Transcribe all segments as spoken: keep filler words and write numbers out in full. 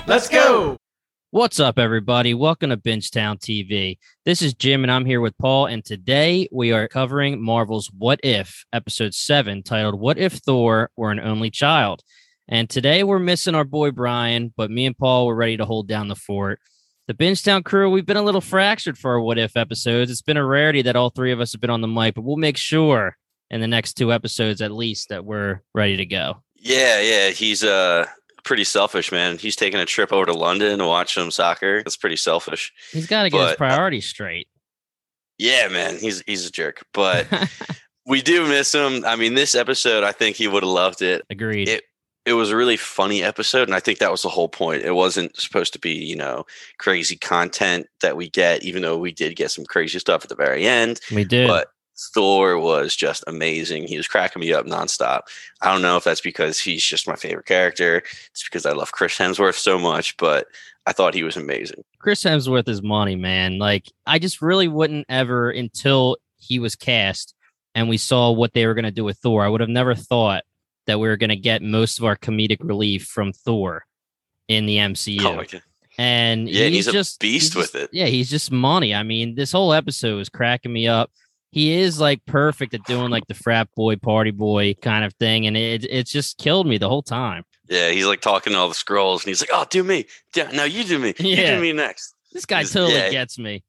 Let's go. What's up, everybody? Welcome to Bingetown T V. This is Jim, and I'm here with Paul, and today we are covering Marvel's What If, Episode seven, titled What If Thor Were an Only Child? And today we're missing our boy Brian, but me and Paul were ready to hold down the fort. The Bingetown crew, we've been a little fractured for our What If episodes. It's been a rarity that all three of us have been on the mic, but we'll make sure in the next two episodes at least that we're ready to go. Yeah, yeah, he's uh pretty selfish, man. He's taking a trip over to London to watch some soccer. That's pretty selfish. He's got to get But, his priorities straight. Yeah, man, he's he's a jerk. But we do miss him. I mean, this episode, I think he would have loved it. Agreed. It it was a really funny episode, and I think that was the whole point. It wasn't supposed to be, you know, crazy content that we get, even though we did get some crazy stuff at the very end. we did. But Thor was just amazing. He was cracking me up nonstop. I don't know if that's because he's just my favorite character. It's because I love Chris Hemsworth so much, but I thought he was amazing. Chris Hemsworth is money, man. Like, I just really wouldn't ever, until he was cast and we saw what they were going to do with Thor, I would have never thought that we were going to get most of our comedic relief from Thor in the M C U. Oh my God. And Yeah, he's, he's a just beast he's with just- it. Yeah, he's just money. I mean, this whole episode was cracking me up. He is like perfect at doing like the frat boy, party boy kind of thing. And it it just killed me the whole time. Yeah, he's like talking to all the scrolls, and he's like, "Oh, do me. Yeah, now you do me. You Yeah. do me next." This guy He's- totally yeah. gets me.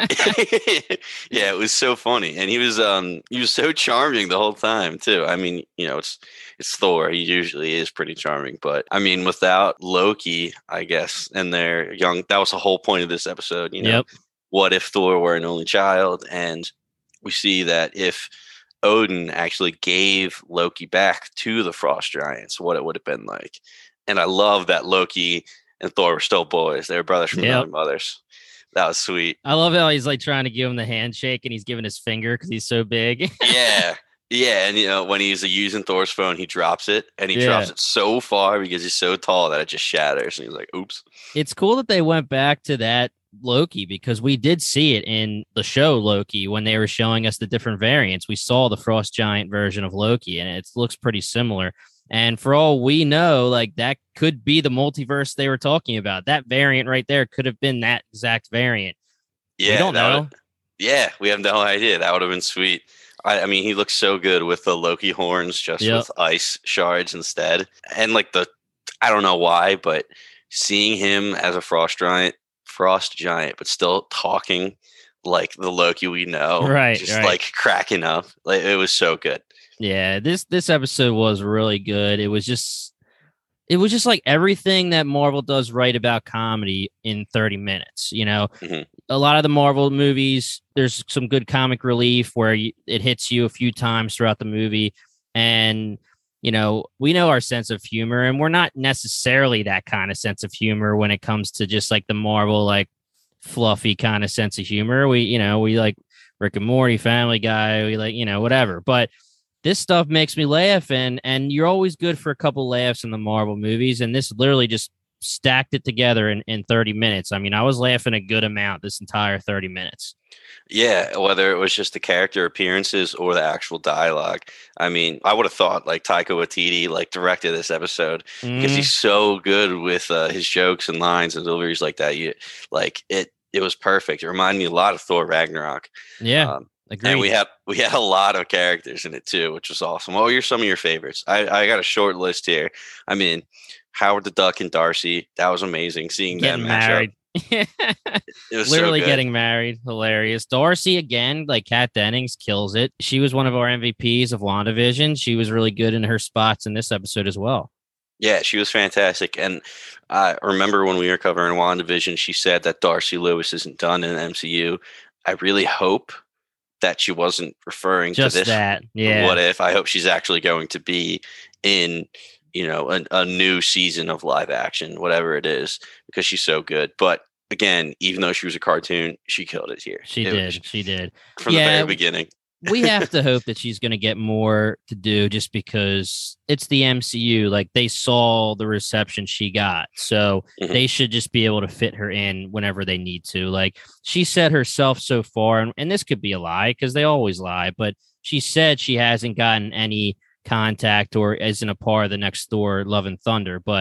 Yeah, it was so funny, and he was um he was so charming the whole time too. I mean, you know, it's it's Thor. He usually is pretty charming, but I mean, without Loki, I guess, and their young, that was the whole point of this episode. You know, Yep. what if Thor were an only child? And we see that if Odin actually gave Loki back to the Frost Giants, what it would have been like. And I love that Loki and Thor were still boys. They were brothers from Yep. other mothers. That was sweet. I love how he's like trying to give him the handshake and he's giving his finger because he's so big. Yeah. Yeah. And, you know, when he's using Thor's phone, he drops it and he Yeah. drops it so far because he's so tall that it just shatters. And he's like, oops. It's cool that they went back to that Loki because we did see it in the show Loki when they were showing us the different variants. We saw the Frost Giant version of Loki and it looks pretty similar. And for all we know, like that could be the multiverse they were talking about. That variant right there could have been that exact variant. Yeah. we don't that know. would've- Yeah. We have no idea. That would have been sweet. I, I mean, he looks so good with the Loki horns, just Yep. with ice shards instead. And like the, I don't know why, but seeing him as a frost giant, frost giant, but still talking like the Loki we know, Right, just right. like cracking up. Like it was so good. Yeah, this this episode was really good. It was just it was just like everything that Marvel does right about comedy in thirty minutes, you know. Mhm. A lot of the Marvel movies, there's some good comic relief where you, it hits you a few times throughout the movie, and you know, we know our sense of humor, and we're not necessarily that kind of sense of humor when it comes to just like the Marvel, like fluffy kind of sense of humor. We, you know, we like Rick and Morty, Family Guy, we like, you know, whatever. But this stuff makes me laugh, and and you're always good for a couple laughs in the Marvel movies, and this literally just stacked it together in, in thirty minutes. I mean, I was laughing a good amount this entire thirty minutes. Yeah, whether it was just the character appearances or the actual dialogue. I mean, I would have thought like Taika Waititi like directed this episode because Mhm. he's so good with uh, his jokes and lines and deliveries like that. You like it. It was perfect. It reminded me a lot of Thor Ragnarok. Yeah, Um, agreed. and we had we had a lot of characters in it too, which was awesome. What were your, some of your favorites? I, I got a short list here. I mean, Howard the Duck and Darcy. That was amazing seeing them getting match married. up. It was Literally so good. getting married. Hilarious. Darcy, again, like Kat Dennings, kills it. She was one of our M V Ps of WandaVision. She was really good in her spots in this episode as well. Yeah, she was fantastic. And I remember when we were covering WandaVision, she said that Darcy Lewis isn't done in the M C U. I really hope that she wasn't referring Just to this. that. Yeah. What if? I hope she's actually going to be in, you know, a, a new season of live action, whatever it is, because she's so good. But again, even though she was a cartoon, she killed it here. She It did. was She did. from Yeah, the very beginning. We have to hope that she's going to get more to do just because it's the M C U. Like they saw the reception she got. So Mhm. they should just be able to fit her in whenever they need to. Like she said herself so far, and, and this could be a lie because they always lie, but she said she hasn't gotten any contact or isn't a part of the next Thor Love and Thunder. But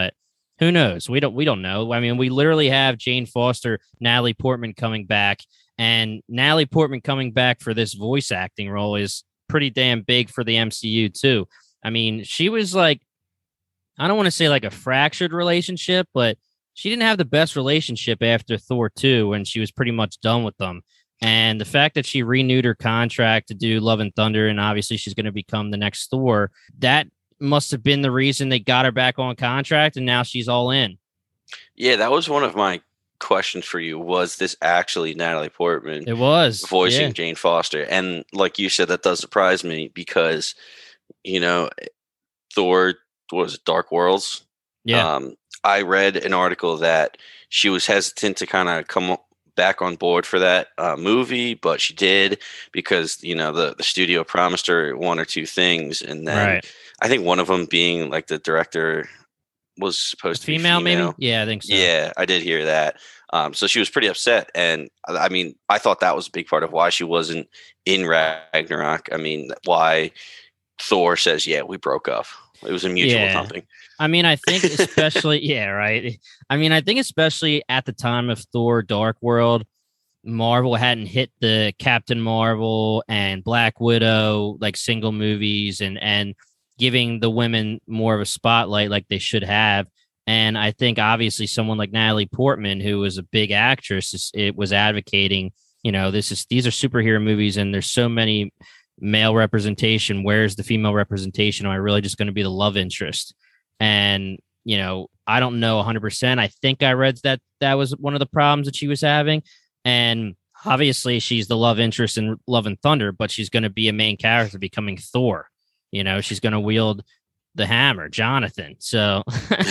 Who knows? We don't we don't know. I mean, we literally have Jane Foster, Natalie Portman coming back, and Natalie Portman coming back for this voice acting role is pretty damn big for the M C U too. I mean, she was like, I don't want to say like a fractured relationship, but she didn't have the best relationship after Thor two when she was pretty much done with them. And the fact that she renewed her contract to do Love and Thunder, and obviously she's going to become the next Thor, that must have been the reason they got her back on contract, and now she's all in. Yeah, that was one of my questions for you. Was this actually Natalie Portman? It was voicing yeah. Jane Foster. And like you said, that does surprise me because, you know, Thor was Dark Worlds. Yeah. Um, I read an article that she was hesitant to kind of come back on board for that uh, movie, but she did because, you know, the, the studio promised her one or two things. And then Right. I think one of them being like the director was supposed to female, be female, maybe. Yeah, I think so. Yeah, I did hear that. Um, so she was pretty upset, and I mean, I thought that was a big part of why she wasn't in Ragnarok. I mean, why Thor says, "Yeah, we broke up." It was a mutual Yeah. something. I mean, I think especially, yeah, right. I mean, I think especially at the time of Thor: Dark World, Marvel hadn't hit the Captain Marvel and Black Widow like single movies, and and giving the women more of a spotlight like they should have. And I think obviously someone like Natalie Portman, who was a big actress, it was advocating, you know, this is these are superhero movies and there's so many male representation. Where's the female representation? Am I really just going to be the love interest? And, you know, I don't know one hundred percent. I think I read that that was one of the problems that she was having. And obviously she's the love interest in Love and Thunder, but she's going to be a main character becoming Thor. You know, she's going to wield the hammer, Jonathan. So,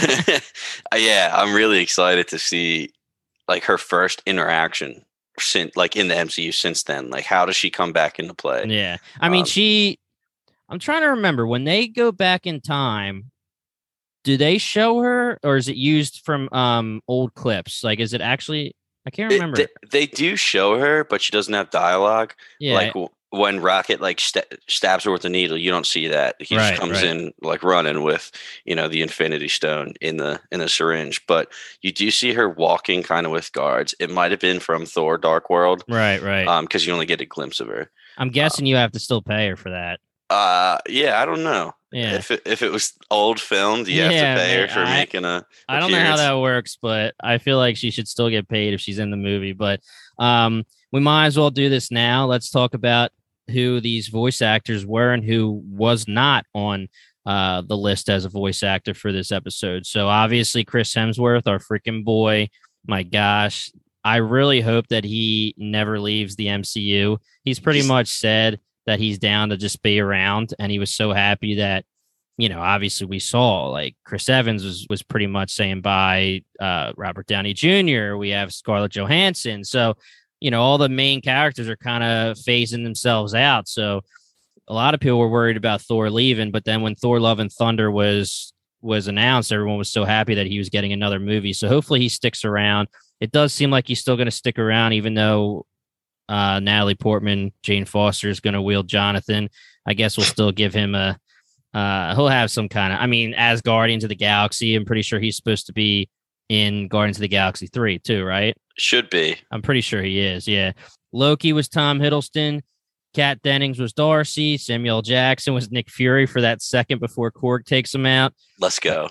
yeah, I'm really excited to see like her first interaction since, like in the M C U since then. Like, how does she come back into play? Yeah, I mean, Um, she. I'm trying to remember when they go back in time. Do they show her, or is it used from um old clips? Like, is it actually? I can't it- remember. they, they do show her, but she doesn't have dialogue. yeah, Like w- when Rocket like st- stabs her with a needle, you don't see that. He Right, just comes right. in like running with, you know, the Infinity Stone in the in the syringe. But you do see her walking kind of with guards. It might have been from Thor: Dark World, right, right. um, because you only get a glimpse of her. I'm guessing you have to still pay her for that. Uh, yeah, I don't know. Yeah. If it, if it was old filmed, you have Yeah, to pay man, her for I- making a. I don't know how appearance. that works, but I feel like she should still get paid if she's in the movie. But um, we might as well do this now. Let's talk about who these voice actors were and who was not on uh, the list as a voice actor for this episode. So obviously Chris Hemsworth, our freaking boy. My gosh, I really hope that he never leaves the M C U. He's pretty He's- much said that he's down to just be around, and he was so happy that, you know, obviously we saw like Chris Evans was was pretty much saying bye, uh, Robert Downey Junior We have Scarlett Johansson. So, you know, all the main characters are kind of phasing themselves out. So a lot of people were worried about Thor leaving, but then when Thor: Love and Thunder was was announced, everyone was so happy that he was getting another movie. So hopefully he sticks around. It does seem like he's still going to stick around, even though uh, Natalie Portman, Jane Foster is going to wield Jonathan. I guess we'll still give him a. Uh, he'll have some kind of. I mean, as Guardians of the Galaxy, I'm pretty sure he's supposed to be in Guardians of the Galaxy three too, right? Should be. I'm pretty sure he is. Yeah. Loki was Tom Hiddleston. Kat Dennings was Darcy. Samuel Jackson was Nick Fury for that second before Korg takes him out. Let's go.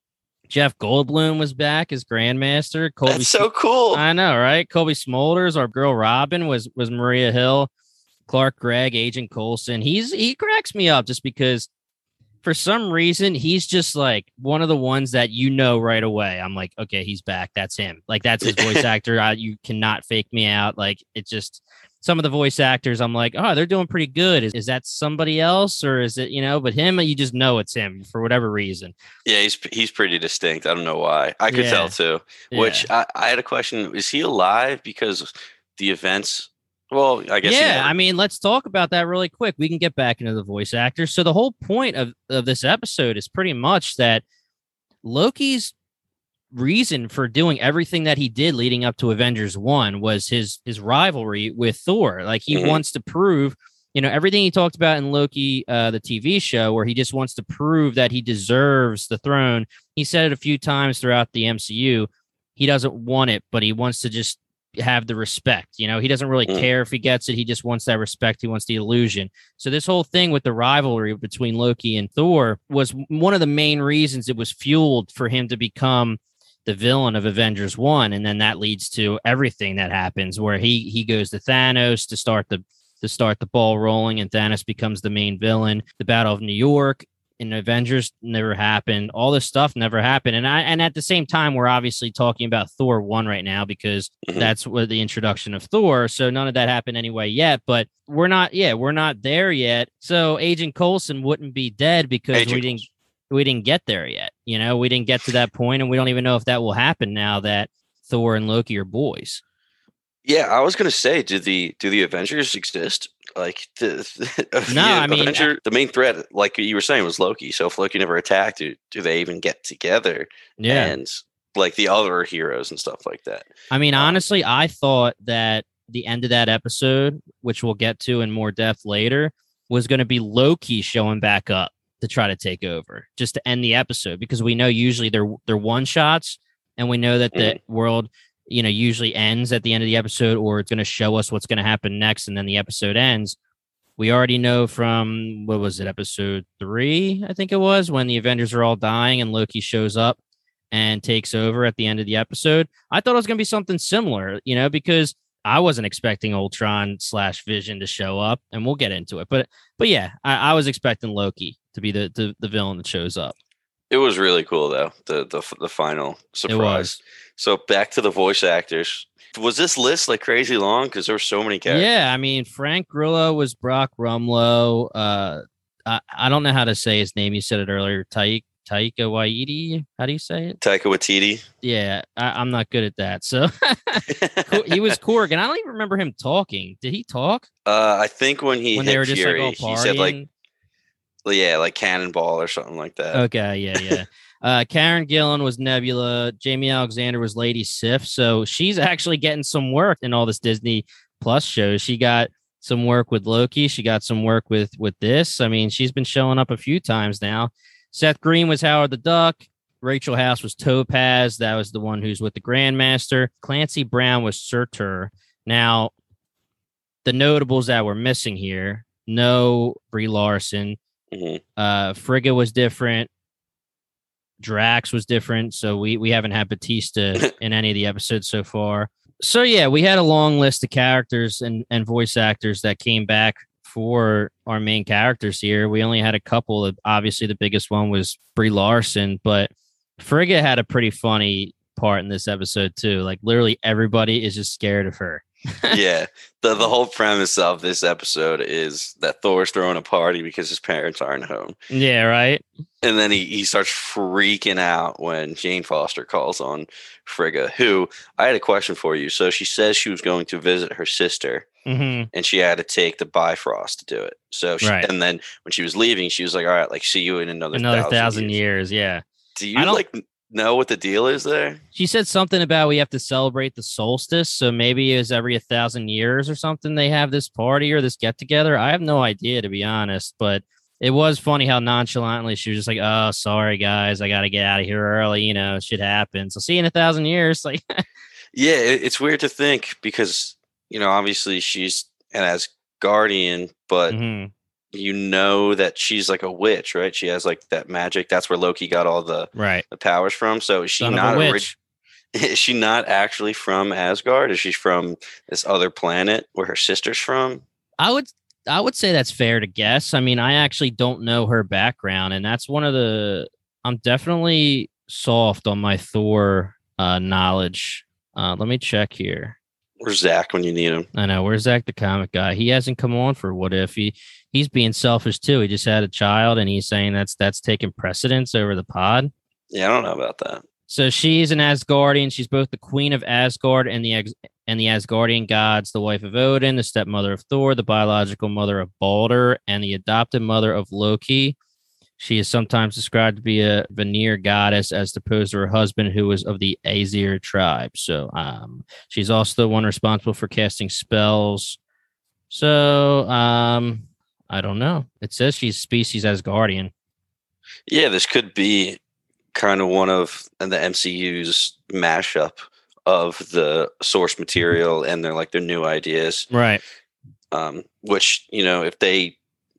Jeff Goldblum was back as Grandmaster. Colby That's so cool. I know, right? Colby Smulders, our girl Robin, was was Maria Hill. Clark Gregg, Agent Coulson. He's he cracks me up just because for some reason he's just like one of the ones that you know right away. I'm like, okay, he's back. That's him. Like that's his voice actor. I, you cannot fake me out. Like it just some of the voice actors, I'm like, oh, they're doing pretty good. Is, is that somebody else or is it, you know, but him, you just know it's him for whatever reason. Yeah, he's he's pretty distinct. I don't know why. I could Yeah. tell too. Which I, I had a question. Is he alive because the events? Well, I guess. he Yeah, never- I mean, let's talk about that really quick. We can get back into the voice actors. So the whole point of, of this episode is pretty much that Loki's reason for doing everything that he did leading up to Avengers one was his his rivalry with Thor. Like he Mhm. wants to prove you know, everything he talked about in Loki, uh, the T V show, where he just wants to prove that he deserves the throne. He said it a few times throughout the M C U. He doesn't want it, but he wants to just have the respect. You know, he doesn't really Mm. care if he gets it. He just wants that respect. He wants the illusion. So this whole thing with the rivalry between Loki and Thor was one of the main reasons it was fueled for him to become the villain of Avengers one. And then that leads to everything that happens where he he goes to Thanos to start the to start the ball rolling, and Thanos becomes the main villain. The Battle of New York in Avengers never happened. All this stuff never happened. And I and at the same time, we're obviously talking about Thor one right now because Mhm. that's what the introduction of Thor. So none of that happened anyway yet. But we're not, yeah, we're not there yet. So Agent Coulson wouldn't be dead because Agent we didn't we didn't get there yet. You know, we didn't get to that point, and we don't even know if that will happen now that Thor and Loki are boys. Yeah, I was gonna say, do the do the Avengers exist? Like the, No, the I mean, Avenger, the main threat, like you were saying, was Loki. So if Loki never attacked, do, do they even get together? Yeah. And like the other heroes and stuff like that. I mean, Um, honestly, I thought that the end of that episode, which we'll get to in more depth later, was going to be Loki showing back up to try to take over, just to end the episode, because we know usually they're they're one shots, and we know that the Mhm. world, you know, usually ends at the end of the episode, or it's going to show us what's going to happen next, and then the episode ends. We already know from, what was it, episode three, I think it was, when the Avengers are all dying and Loki shows up and takes over at the end of the episode. I thought it was going to be something similar, you know, because I wasn't expecting Ultron slash Vision to show up, and we'll get into it. But but yeah, I, I was expecting Loki to be the, the the villain that shows up. It was really cool though, the the the final surprise. was. So back to the voice actors. Was this list like crazy long? Because there were so many characters. Yeah, I mean, Frank Grillo was Brock Rumlow. Uh, I, I don't know how to say his name. You said it earlier. Taika Taika Waititi. How do you say it? Taika Waititi. Yeah, I, I'm not good at that. So he was Korg, and I don't even remember him talking. Did he talk Uh, I think when he when hit they were just Fury, like all he said like, partying? yeah, like Cannonball or something like that. Okay, yeah, yeah. Uh, Karen Gillan was Nebula. Jamie Alexander was Lady Sif. So she's actually getting some work in all this Disney Plus shows. She got some work with Loki. She got some work with with this. I mean, she's been showing up a few times now. Seth Green was Howard the Duck. Rachel House was Topaz. That was the one who's with the Grandmaster. Clancy Brown was Surtur. Now, the notables that were missing here: no Brie Larson. Mhm. Uh, Frigga was different. Drax was different, so we we haven't had Batista in any of the episodes so far. So yeah, we had a long list of characters and and voice actors that came back for our main characters here. We only had a couple of, obviously the biggest one was Brie Larson, but Frigga had a pretty funny part in this episode too. Like literally everybody is just scared of her. Yeah, the the whole premise of this episode is that Thor's throwing a party because his parents aren't home, Yeah, right. and then he, he starts freaking out when Jane Foster calls on Frigga. Who I had a question for you. So she says she was going to visit her sister, Mm-hmm. and she had to take the Bifrost to do it. So she, Right. and then when she was leaving, she was like, "All right, like see you in another Another thousand, thousand years." years. Yeah. Do I you don't- like know what the deal is there? She said something about we have to celebrate the solstice, so maybe it's every a thousand years or something they have this party or this get together. I have no idea, to be honest, but it was funny how nonchalantly she was just like, "Oh, sorry guys, I got to get out of here early. You know, shit happens. I'll see you in a thousand years." Like, Yeah, it, it's weird to think because you know obviously she's an Asgardian, but mhm. you know that she's like a witch, right? She has like that magic. That's where Loki got all the, Right, the powers from. So is she son not of a orig- witch. is she not actually from Asgard? Is she from this other planet where her sister's from? I would I would say that's fair to guess. I mean, I actually don't know her background, and that's one of the I'm definitely soft on my Thor uh, knowledge. Uh, let me check here. Where's Zach when you need him? I know, where's Zach the comic guy? He hasn't come on for What If. He he's being selfish too. He just had a child, and he's saying that's that's taking precedence over the pod. Yeah, I don't know about that. So she's an Asgardian. She's both the queen of Asgard and the ex- and the Asgardian gods, the wife of Odin, the stepmother of Thor, the biological mother of Balder, and the adopted mother of Loki. She is sometimes described to be a Vanir goddess as opposed to her husband, who was of the Aesir tribe. So um, she's also the one responsible for casting spells. So, um, I don't know. It says she's species as guardian. Yeah, this could be kind of one of the M C U's mashup of the source material and their like their new ideas. Right. Um, which, you know, if they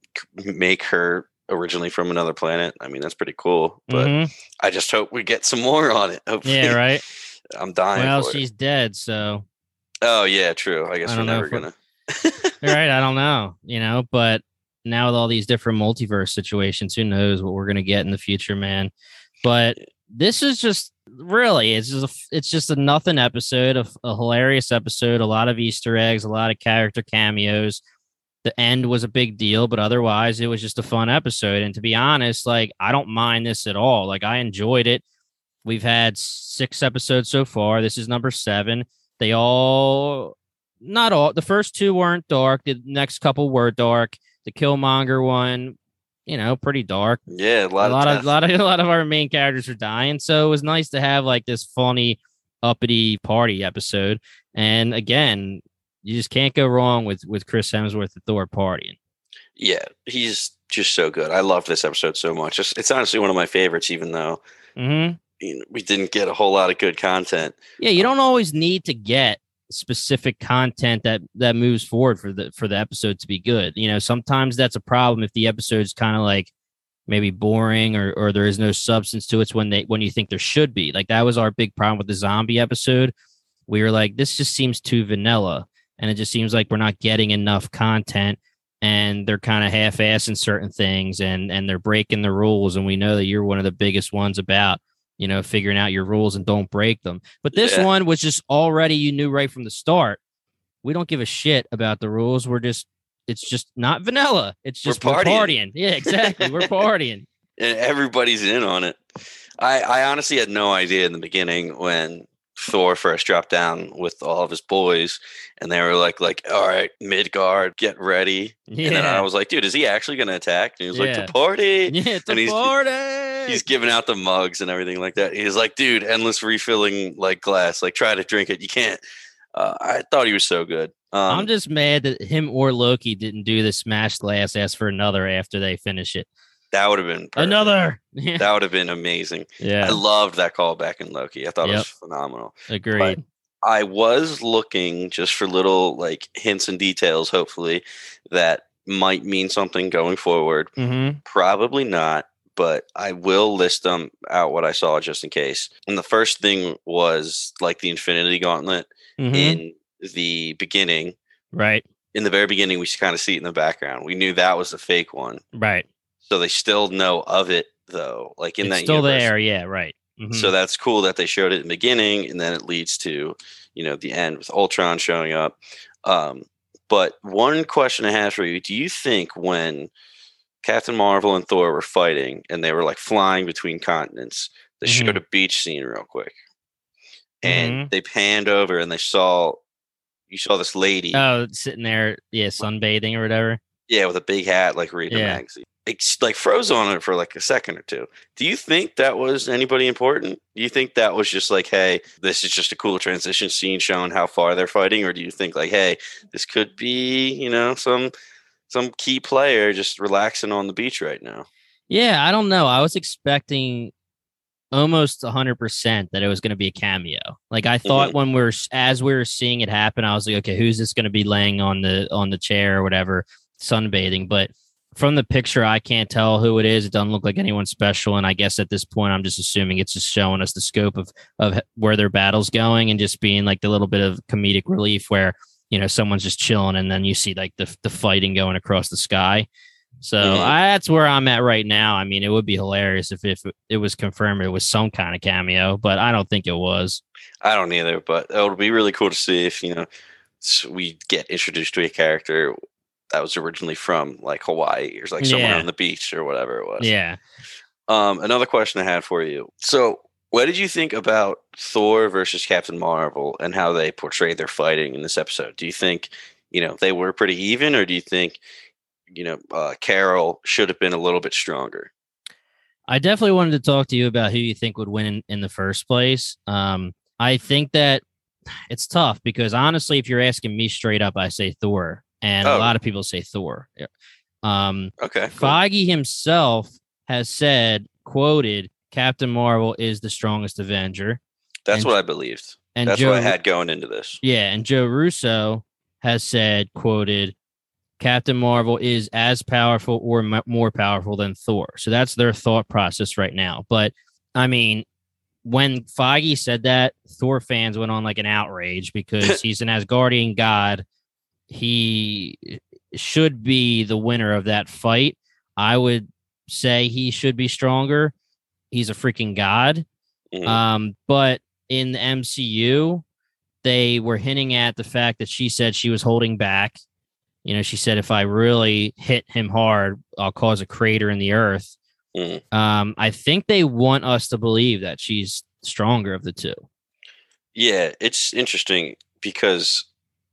make her originally from another planet, I mean, that's pretty cool. But mm-hmm. I just hope we get some more on it. Hopefully. Yeah, right. I'm dying. Well, for she's it. dead, so. Oh yeah, true. I guess I we're don't know never if gonna. right. I don't know, you know, but now with all these different multiverse situations, who knows what we're gonna get in the future, man. But this is just really, it's just a, it's just a nothing episode, of a hilarious episode, a lot of Easter eggs, a lot of character cameos. The end was a big deal, but otherwise it was just a fun episode. And to be honest, like I don't mind this at all. Like I enjoyed it. We've had six episodes so far. This is number seven. They all, not all, the first two weren't dark. The next couple were dark. The Killmonger one, you know, pretty dark. Yeah, a lot, a lot of, of, lot of, a lot of our main characters are dying. So it was nice to have like this funny, uppity party episode. And again, you just can't go wrong with with Chris Hemsworth and Thor partying. Yeah, he's just so good. I love this episode so much. It's, it's honestly one of my favorites, even though mm-hmm. you know, we didn't get a whole lot of good content. Yeah, you don't always need to get specific content that that moves forward for the for the episode to be good. You know, sometimes that's a problem if the episode's kind of like maybe boring or or there is no substance to it. It's when they when you think there should be. Like that was our big problem with the zombie episode. We were like, this just seems too vanilla. And it just seems like we're not getting enough content and they're kind of half-assing certain things and, and they're breaking the rules. And we know that you're one of the biggest ones about, you know, figuring out your rules and don't break them. But this Yeah. one was just already, you knew right from the start, we don't give a shit about the rules. We're just, it's just not vanilla. It's just We're we're partying. partying. Yeah, exactly. We're partying. And everybody's in on it. I, I honestly had no idea in the beginning when Thor first dropped down with all of his boys and they were like like all right, Midgard, get ready. Yeah. And then I was like, dude, is he actually gonna attack? And he was Yeah. like, the party. Yeah, it's And a he's- party. He's giving out the mugs and everything like that. He's like, dude, endless refilling like glass, like try to drink it, you can't. uh, I thought he was so good. um, I'm just mad that him or Loki didn't do the smash glass, ask for another after they finish it. that would have been perfect. Another. That would have been amazing. Yeah. I loved that callback in Loki. I thought it Yep. was phenomenal. Agreed. I was looking just for little like hints and details, hopefully, that might mean something going forward. Mm-hmm. Probably not, but I will list them out what I saw just in case. And the first thing was like the Infinity Gauntlet Mm-hmm. in the beginning. Right. In the very beginning, we kind of see it in the background. We knew that was a fake one. Right. So they still know of it, though. Like in It's that still universe. there. Yeah. Right. Mhm. So that's cool that they showed it in the beginning, and then it leads to, you know, the end with Ultron showing up. Um, but one question I have for you: do you think when Captain Marvel and Thor were fighting and they were like flying between continents, they Mhm. showed a beach scene real quick, and Mhm. they panned over and they saw you saw this lady, Oh, sitting there, yeah, sunbathing or whatever. yeah, with a big hat, like reading Yeah. a magazine. It's like froze on it for like a second or two. Do you think that was anybody important? Do you think that was just like, hey, this is just a cool transition scene showing how far they're fighting, or do you think like, hey, this could be, you know, some some key player just relaxing on the beach right now? Yeah, I don't know. I was expecting almost one hundred percent that it was going to be a cameo. Like I thought Mhm. when we are as we were seeing it happen, I was like, okay, who's this going to be laying on the on the chair or whatever, sunbathing? But from the picture, I can't tell who it is. It doesn't look like anyone special, and I guess at this point, I'm just assuming it's just showing us the scope of of where their battle's going, and just being like the little bit of comedic relief where, you know, someone's just chilling, and then you see like the the fighting going across the sky. So Mhm. I, that's where I'm at right now. I mean, it would be hilarious if if it was confirmed it was some kind of cameo, but I don't think it was. I don't either, but it would be really cool to see if, you know, s- we get introduced to a character that was originally from like Hawaii or like somewhere Yeah. on the beach or whatever it was. Yeah. Um, another question I had for you. So, what did you think about Thor versus Captain Marvel and how they portrayed their fighting in this episode? Do you think, you know, they were pretty even, or do you think, you know, uh, Carol should have been a little bit stronger? I definitely wanted to talk to you about who you think would win in, in the first place. Um, I think that it's tough because honestly, if you're asking me straight up, I say Thor. and a Oh, lot of people say Thor. Yeah. Um, okay, cool. Feige himself has said, quoted, Captain Marvel is the strongest Avenger. That's and, what I believed. And That's Joe, what I had going into this. Yeah, and Joe Russo has said, quoted, Captain Marvel is as powerful or m- more powerful than Thor. So that's their thought process right now. But I mean, when Feige said that, Thor fans went on like an outrage because he's an Asgardian god. He should be the winner of that fight. I would say he should be stronger. He's a freaking god. Mhm. Um, but in the M C U, they were hinting at the fact that she said she was holding back. You know, she said, if I really hit him hard, I'll cause a crater in the earth. Mhm. Um, I think they want us to believe that she's stronger of the two. Yeah, it's interesting because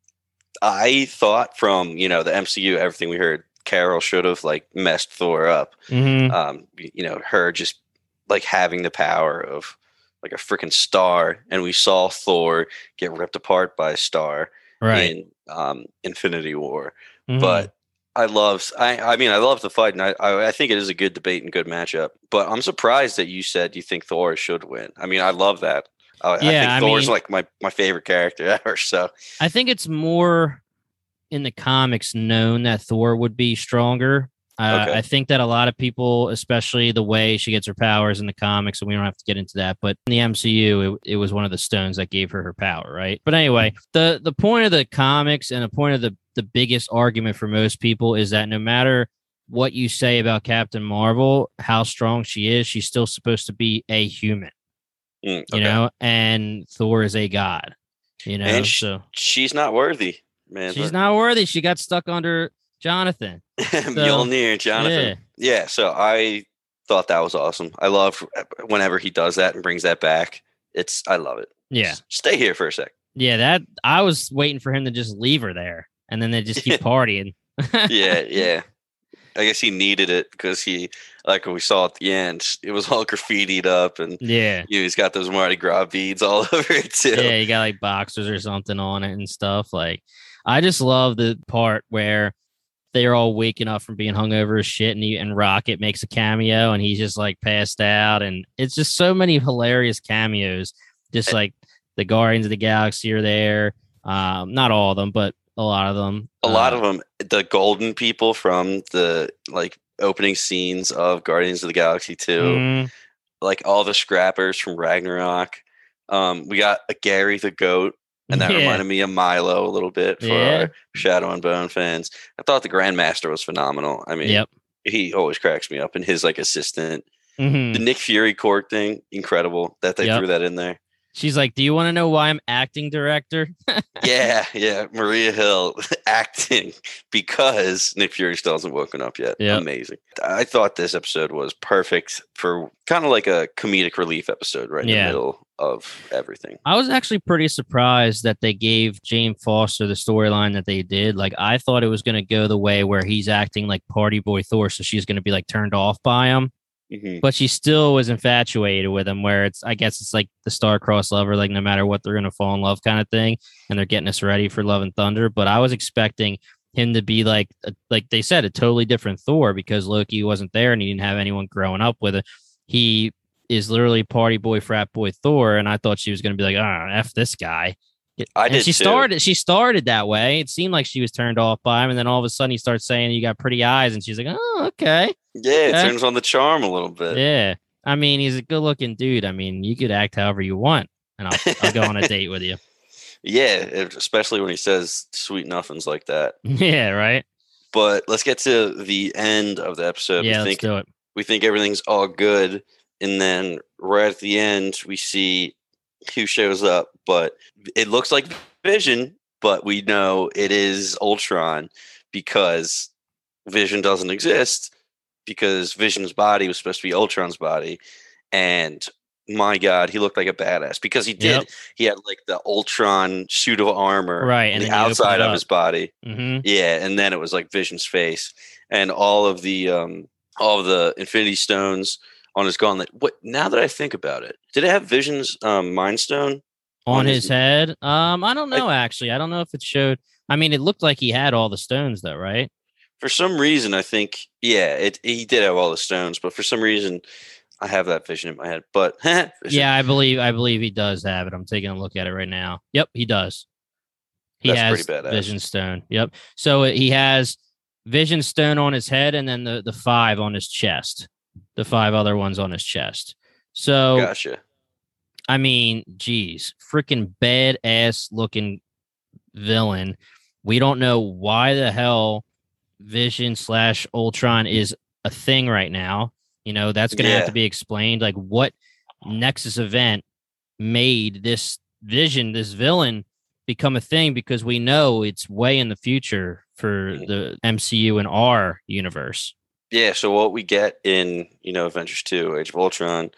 I thought from, you know, the M C U, everything we heard, Carol should have like messed Thor up. Mm-hmm. Um, y- you know, her just like having the power of like a freaking star, and we saw Thor get ripped apart by a star Right. in um, Infinity War. Mhm. But I love, I, I mean, I love the fight, and I, I, I think it is a good debate and good matchup. But I'm surprised that you said you think Thor should win. I mean, I love that. I, I Yeah, think I Thor's mean- like my my favorite character ever. So I think it's more in the comics known that Thor would be stronger. Uh, Okay. I think that a lot of people, especially the way she gets her powers in the comics, and we don't have to get into that, but in the M C U, it, it was one of the stones that gave her her power, right? But anyway, the the point of the comics and the point of the the biggest argument for most people is that no matter what you say about Captain Marvel, how strong she is, she's still supposed to be a human, Mm, you okay. know, and Thor is a god, you know, And sh- so she's not worthy, man. she's but- not worthy. She got stuck under Jonathan. Mjolnir, Jonathan. Yeah. So I thought that was awesome. I love whenever he does that and brings that back. It's I love it. Yeah. Just stay here for a sec. Yeah, that I was waiting for him to just leave her there, and then they just keep partying. Yeah, yeah. I guess he needed it because he, like we saw at the end, it was all graffitied up, and Yeah, you know, he's got those Mardi Gras beads all over it too. yeah, you got like boxers or something on it and stuff. Like, I just love the part where they're all waking up from being hungover as shit, and he, and Rocket makes a cameo, and he's just like passed out, and it's just so many hilarious cameos. Just like the Guardians of the Galaxy are there, um, not all of them, but a lot of them. A lot Uh, of them, the golden people from the like opening scenes of Guardians of the Galaxy two, mhm. like all the scrappers from Ragnarok. Um, we got a Gary the Goat, and that Yeah. reminded me of Milo a little bit for Yeah. our Shadow and Bone fans. I thought the Grandmaster was phenomenal. I mean, Yep. he always cracks me up, and his like assistant, Mhm. the Nick Fury Korg thing, incredible that they Yep. threw that in there. She's like, "Do you want to know why I'm acting director?" Yeah, yeah, Maria Hill acting because Nick Fury still hasn't woken up yet. Yep. Amazing. I thought this episode was perfect for kind of like a comedic relief episode right in Yeah. the middle of everything. I was actually pretty surprised that they gave Jane Foster the storyline that they did. Like, I thought it was going to go the way where he's acting like Party Boy Thor, so she's going to be like turned off by him. Mhm. But she still was infatuated with him, where it's, I guess it's like the star-crossed lover, like no matter what, they're going to fall in love kind of thing. And they're getting us ready for Love and Thunder. But I was expecting him to be like, a, like they said, a totally different Thor because Loki wasn't there and he didn't have anyone growing up with it. He is literally party boy, frat boy Thor. And I thought she was going to be like, ah, F this guy. I and did she too. started, she started that way. It seemed like she was turned off by him. And then all of a sudden he starts saying, you got pretty eyes. And she's like, oh, okay. Yeah, it Okay. turns on the charm a little bit. Yeah. I mean, he's a good looking dude. I mean, you could act however you want, and I'll, I'll go on a date with you. Yeah, it- especially when he says sweet nothings like that. Yeah, right. But let's get to the end of the episode. Yeah, we let's think do it. we think everything's all good, and then right at the end we see who shows up, but it looks like Vision, but we know it is Ultron because Vision doesn't exist, because Vision's body was supposed to be Ultron's body. And my God, he looked like a badass because he did. Yep. He had like the Ultron suit of armor Right, on and the then you open outside it of up. his body. hmm Yeah, and then it was like Vision's face and all of the um all of the Infinity Stones on his gauntlet. What now that I think about it, did it have Vision's um Mind Stone? On On his his- head. Um, I don't Like- know actually. I don't know if it showed. I mean, it looked like he had all the stones, though, right? For some reason, I think, yeah, it, he did have all the stones, but for some reason, I have that vision in my head. But yeah, I believe I believe he does have it. I'm taking a look at it right now. Yep, he does. He That's has pretty badass. Vision Stone. Yep. So he has Vision Stone on his head, and then the the five on his chest. The five other ones on his chest. So, gotcha. I mean, geez, freaking badass looking villain. We don't know why the hell Vision slash Ultron is a thing right now. You know, that's going to Yeah. have to be explained. Like, what Nexus event made this Vision, this villain, become a thing? Because we know it's way in the future for the M C U and our universe. Yeah, so what we get in, you know, Avengers two, Age of Ultron,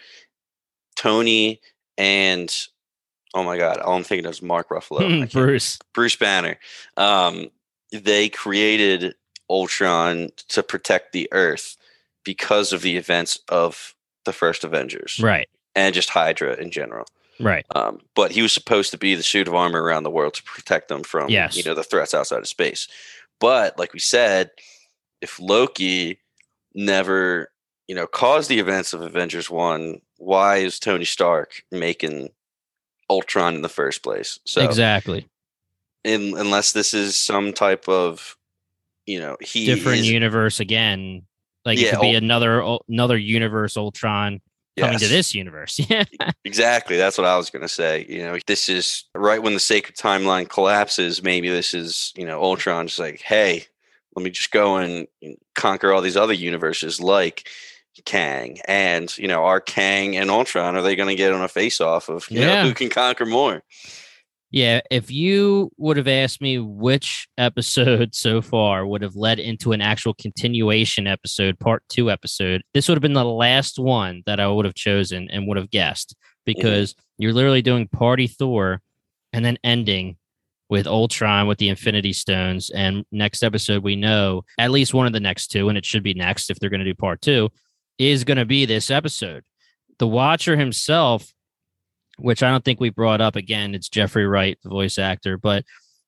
Tony and, oh my God, all I'm thinking of is Mark Ruffalo. I can't- Bruce. Bruce Banner. Um, they created Ultron to protect the Earth because of the events of the first Avengers. Right. And just Hydra in general. Right. Um, but he was supposed to be the suit of armor around the world to protect them from, Yes. you know, the threats outside of space. But like we said, if Loki never, you know, caused the events of Avengers one, why is Tony Stark making Ultron in the first place? So exactly. In, unless this is some type of, you know, he different is, universe again. Like Yeah, it could be Ul- another another universe Ultron coming to Yes. this universe. Yeah. Exactly. That's what I was going to say. You know, this is right when the sacred timeline collapses. Maybe this is, you know, Ultron just like, hey, let me just go and conquer all these other universes like Kang. And, you know, are Kang and Ultron, are they going to get on a face off of, you Yeah. know, who can conquer more? Yeah, if you would have asked me which episode so far would have led into an actual continuation episode, part two episode, this would have been the last one that I would have chosen and would have guessed, because you're literally doing Party Thor and then ending with Ultron with the Infinity Stones. And next episode, we know at least one of the next two, and it should be next if they're going to do part two, is going to be this episode. The Watcher himself, which I don't think we brought up again, it's Jeffrey Wright, the voice actor, but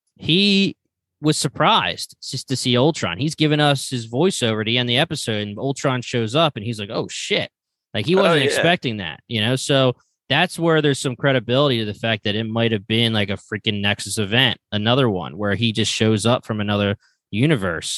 he was surprised just to see Ultron. He's given us his voiceover to end the episode, and Ultron shows up, and he's like, oh, shit. Like, he wasn't Oh, yeah. expecting that, you know? So that's where there's some credibility to the fact that it might have been like a freaking Nexus event, another one where he just shows up from another universe.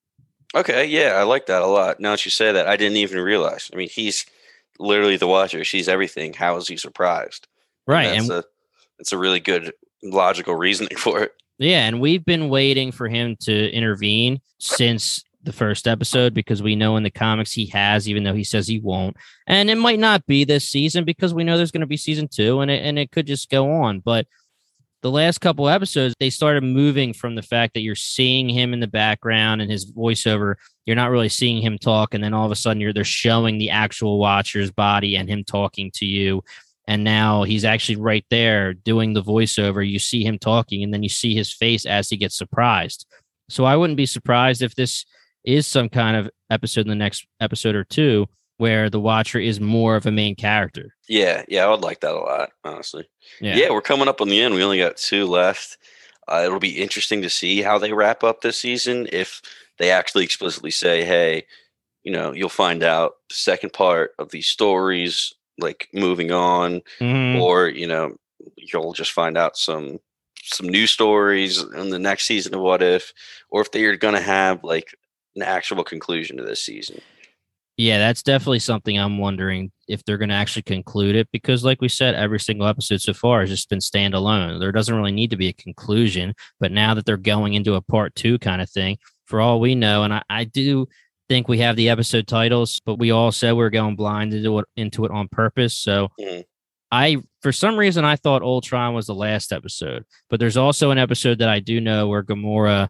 Okay. Yeah. I like that a lot. Now that you say that, I didn't even realize. I mean, he's literally the Watcher. She's everything. How is he surprised? Right. And that's And a, that's a really good logical reasoning for it. yeah, and we've been waiting for him to intervene since the first episode, because we know in the comics he has, even though he says he won't. And it might not be this season, because we know there's going to be season two, and it, and it could just go on. But the last couple episodes, they started moving from the fact that you're seeing him in the background and his voiceover. You're not really seeing him talk. And then all of a sudden you're they're showing the actual Watcher's body and him talking to you. And now he's actually right there doing the voiceover. You see him talking, and then you see his face as he gets surprised. So I wouldn't be surprised if this is some kind of episode in the next episode or two where the Watcher is more of a main character. Yeah. Yeah. I would like that a lot, honestly. Yeah. Yeah. We're coming up on the end. We only got two left. Uh, it'll be interesting to see how they wrap up this season. If they actually explicitly say, hey, you know, you'll find out the second part of these stories, like moving on, Mhm. or, you know, you'll just find out some some new stories in the next season of What If, or if they're going to have like an actual conclusion to this season. Yeah, that's definitely something I'm wondering if they're going to actually conclude it, because like we said, every single episode so far has just been standalone. There doesn't really need to be a conclusion, but now that they're going into a part two kind of thing, for all we know, and I, I do think we have the episode titles, but we all said we are going blind into it, into it on purpose. So Mhm. I, for some reason, I thought Ultron was the last episode, but there's also an episode that I do know where Gamora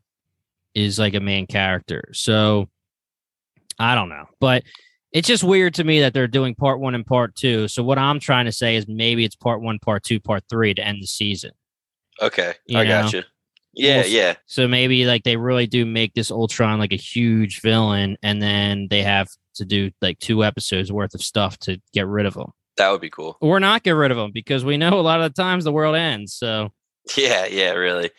is like a main character. So I don't know, but it's just weird to me that they're doing part one and part two. So what I'm trying to say is maybe it's part one, part two, part three to end the season. Okay. You I know? got you. Yeah. We'll s- Yeah. So maybe like they really do make this Ultron like a huge villain, and then they have to do like two episodes worth of stuff to get rid of him, That would be cool. or not get rid of him, because we know a lot of the times the world ends. So Yeah. Yeah. Really.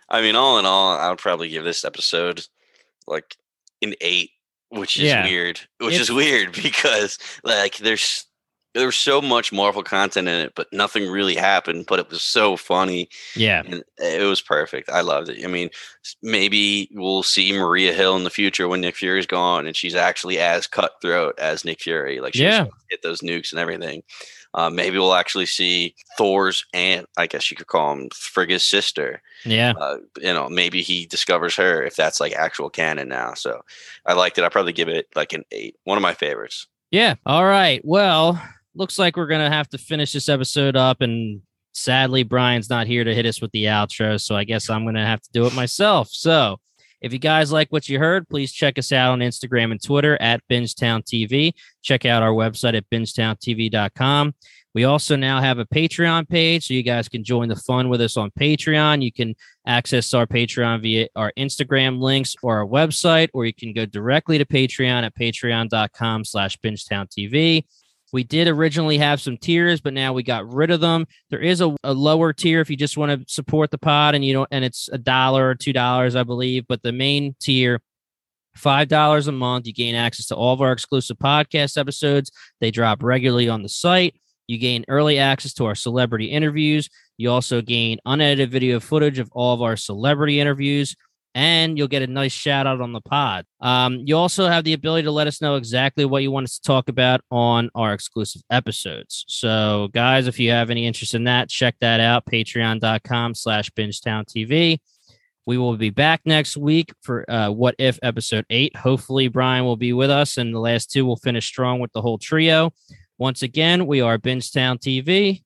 I mean, all in all, I would probably give this episode like an eight, which is Yeah. weird. Which It's- is weird because like there's there was so much Marvel content in it, but nothing really happened. But it was so funny. Yeah. And it was perfect. I loved it. I mean, s- maybe we'll see Maria Hill in the future when Nick Fury's gone, and she's actually as cutthroat as Nick Fury. Like, she was Yeah. able to hit those nukes and everything. Uh, maybe we'll actually see Thor's aunt, I guess you could call him, Frigga's sister. Yeah. Uh, you know, maybe he discovers her if that's like actual canon now. So I liked it. I'd probably give it like an eight. One of my favorites. Yeah. All right. Well, looks like we're going to have to finish this episode up. And sadly, Brian's not here to hit us with the outro. So I guess I'm going to have to do it myself. So if you guys like what you heard, please check us out on Instagram and Twitter at Bingetown T V. Check out our website at bingetown t v dot com. We also now have a Patreon page, so you guys can join the fun with us on Patreon. You can access our Patreon via our Instagram links or our website, or you can go directly to Patreon at patreon dot com slash Bingetown T V. We did originally have some tiers, but now we got rid of them. There is a, a lower tier if you just want to support the pod, and you don't, and it's a dollar or two dollars, I believe. But the main tier, five dollars a month, you gain access to all of our exclusive podcast episodes. They drop regularly on the site. You gain early access to our celebrity interviews. You also gain unedited video footage of all of our celebrity interviews, and you'll get a nice shout out on the pod. Um, you also have the ability to let us know exactly what you want us to talk about on our exclusive episodes. So, guys, if you have any interest in that, check that out, patreon dot com slash Bingetown T V. We will be back next week for uh, What If episode eight. Hopefully, Brian will be with us, and the last two will finish strong with the whole trio. Once again, we are Bingetown T V,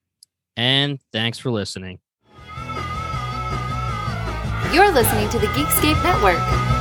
and thanks for listening. You're listening to the Geekscape Network.